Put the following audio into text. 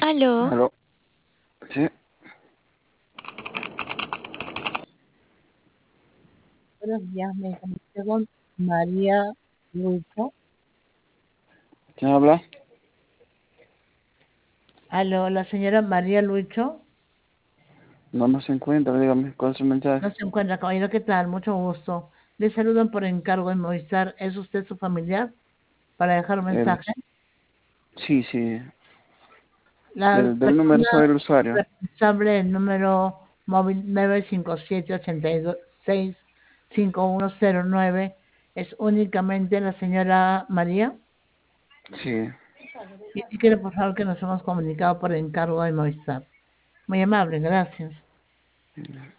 Aló, Aló, sí, Buenos días, me comuniqué con María Lucho. ¿quién habla? Aló, la señora María Lucho. No se encuentra, dígame, ¿cuál es su No mensaje? se encuentra, caballero, ¿qué tal? Mucho gusto. Le saludan por encargo en Movistar. ¿Es usted su familiar? Para dejar un El, mensaje. sí, La del número persona soy el usuario. responsable del número móvil 957-86-5109 es únicamente la señora María. Sí, Y si quiere, por favor, que nos hemos comunicado por encargo de Movistar. Muy amable, gracias.